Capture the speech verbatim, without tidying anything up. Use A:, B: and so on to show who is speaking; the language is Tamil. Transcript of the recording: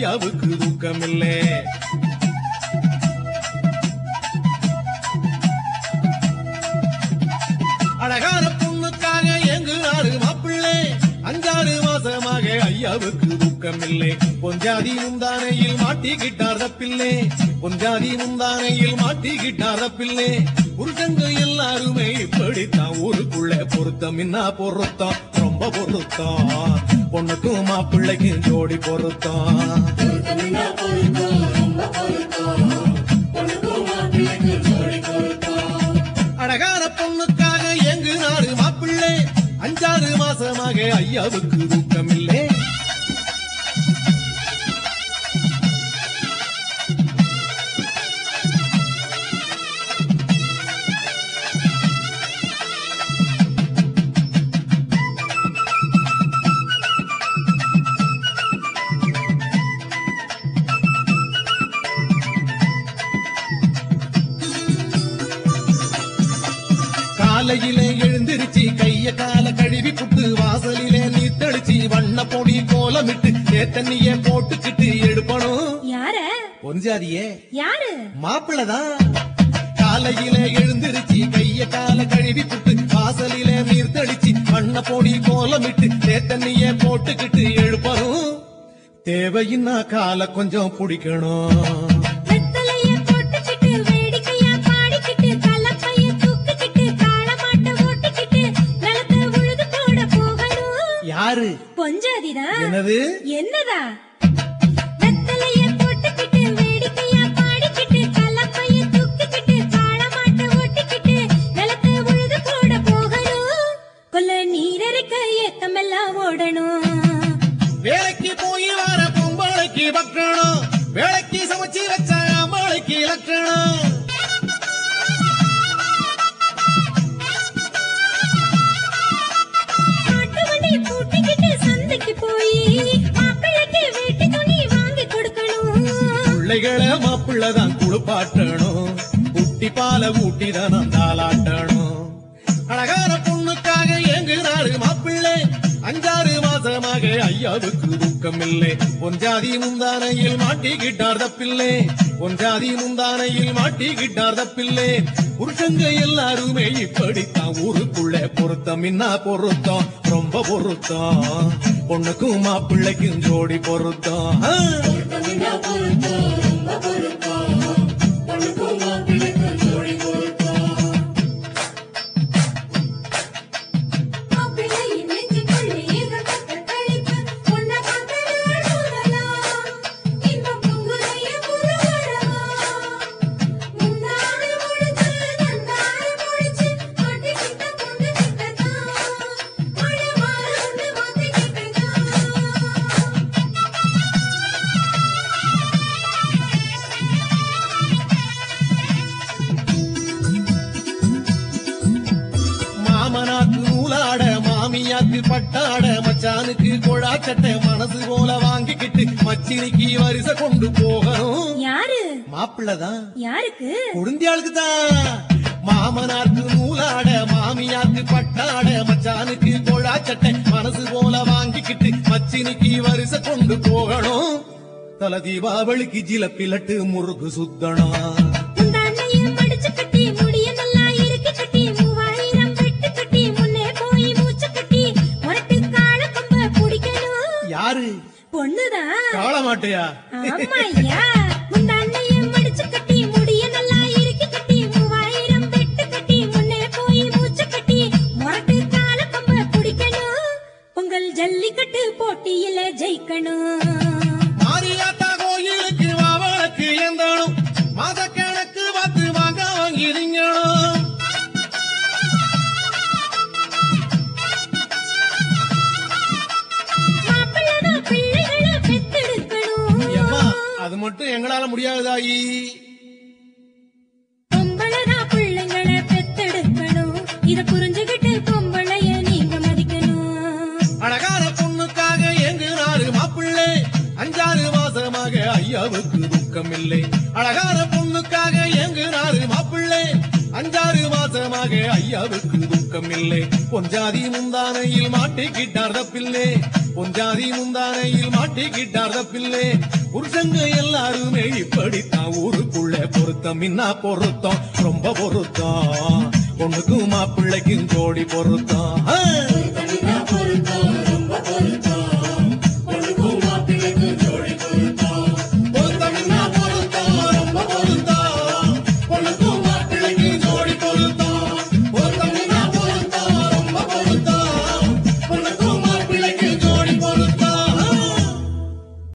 A: ஐயாவுக்கு தூக்கமில்லை. அழகான பொண்ணுக்காக எங்குறாரு மாப்பிள்ளை, அஞ்சாறு மாசமாக ஐயாவுக்கு தூக்கமில்லை. பொஞ்சாதி முந்தானையில் மாட்டிக்கிட்டார் தப்பில்லை, பொஞ்சாதி முந்தானையில் மாட்டிக்கிட்டார் தப்பில்லை. புருஷங்க எல்லாருமே இப்படித்தான், ஊருக்குள்ள பொருத்தம் என்ன பொருத்தம், ரொம்ப பொருத்தம். பொண்ணுக்கும் மாப்பிள்ளைக்கும் ஜோடி பொருத்தம். அழகான பொண்ணுக்காக எங்கு நாடு மாப்பிள்ளை, அஞ்சாறு மாசமாக ஐயாவுக்கு தூக்கமில்லை. காலையிலே எழுந்திருச்சு கைய கால கழுவி புட்டு வாசலிலே நீத்தடிச்சு வண்ண பொடி கோலமிட்டு தேத்தண்ணிய போட்டுக்கிட்டு எடுப்பணும்.
B: யார?
A: பொஞ்சாதியே.
B: யாரு?
A: மாப்பிள்ளதான். காலையிலே எழுந்திருச்சு கைய கால கழுவி புட்டு வாசலிலே நீர்த்தடிச்சு வண்ண பொடி கோலமிட்டு தேத்தண்ணிய போட்டுக்கிட்டு எடுப்பணும். தேவையின்னா கால கொஞ்சம் பிடிக்கணும். யாரு?
B: பொஞ்சாதிதான்.
A: என்னது?
B: என்னதா? வெத்தலைய போட்டுக்கிட்டு வேடிக்கையா பாடிக்கிட்டு கலப்பைய தூக்கிக்கிட்டு காளமாட்ட ஓட்டிக்கிட்டு நிலத்தை உழுது போட போகணும். கொல்ல நீரறிக்க ஏத்தமெல்லாம் ஓடணும்.
A: வேலைக்கு போய் வர பொம்பளைக்கு பக்கணும், வேலைக்கு சமைச்சு வச்ச அம்மாளைக்கு இலக்கணும். பிள்ளைகளை மாப்பிள்ளதான் குளிப்பாட்டணும், குட்டி பால ஊட்டிதான் தாளாட்டணும். அழகான பொண்ணுக்காக எங்குறாரு மாப்பிள்ளை, அஞ்சாறு மாசமாக ஐயாவுக்கு தூக்கமில்லை. பொஞ்சாதி முந்தானையில் மாட்டிக்கிட்டார் தப்பில்லை, பொஞ்சாதி முந்தானையில் மாட்டிக்கிட்டார் தப்பில்லை. புருஷங்க எல்லாருமே இப்படித்தான், ஊருக்குள்ள பொருத்தம் என்ன பொருத்தம், ரொம்ப பொருத்தம். பொண்ணுக்கும் மாப்பிள்ளைக்கும் ஜோடி பொருத்தம். மாமியாக்கு பட்டாட மச்சானுக்கு கொழா சட்டை மனசு போல வாங்கிக்கிட்டு மச்சினிக்கு வரிசை கொண்டு போகணும்.
B: யாரு?
A: மாப்பிள்ளதான்.
B: யாருக்கு?
A: குடுந்தியாளுக்கு தான். மாமனாருக்கு நூலாட மாமியாக்கு பட்டாட மச்சானுக்கு கொழா சட்டை மனசு போல வாங்கிக்கிட்டு மச்சினிக்கு வரிசை கொண்டு போகணும். தல தீபாவளிக்கு ஜிலப்பிலட்டு முருகு சுத்தணும். யாரு?
B: பொண்ணுதான்.
A: காள மாட்டையா?
B: ஆமாய்யா. உந்த அண்ணையும் மடிச்சு கட்டி முடிய நல்லா இறுக்கி கட்டி மூவாயிரம் வெட்டு கட்டி முன்னே போய் மூச்சு கட்டி முரட்டு கால கம்ப பிடிக்கணும். பொங்கல் ஜல்லிக்கட்டு போட்டியில ஜெயிக்கணும்.
A: மாரியாத்தா கோயிலுக்கு வாவளுக்கு எந்தணும், மாத கணக்கு பார்த்து வாங்க வாங்கிருங்கணும். அது மட்டும் எங்களால முடியாதுதாயி.
B: பொம்பளதா பிள்ளைங்களை பெத்தெடுக்கணும், இத புரிஞ்சுகிட்டு பொம்பளைய நீங்க மதிக்கணும்.
A: அழகான பொண்ணுக்காக எங்குறாரு மாப்பிள்ளை, அஞ்சாறு மாசமாக ஐயாவுக்கு துக்கமில்லை. அழகான பொண்ணுக்காக எங்குறாரு மாப்பிள்ளை, அஞ்சாறு மாசமாக ஐயாவுக்கு துக்கமில்லை. பொஞ்சாதி முந்தானையில் மாட்டிக்கிட்டார் தப்பில்லை, பொஞ்சாதி முந்தானையில் மாட்டிக்கிட்டார் தப்பில்லை. புருஷங்க எல்லாருமே இப்படித்தான் ஊருக்குள்ள பொருத்தம் இன்னா பொருத்தம் ரொம்ப பொருத்தம் பொண்ணுக்கும் மாப்பிள்ளைக்கும் ஜோடி பொருத்தம்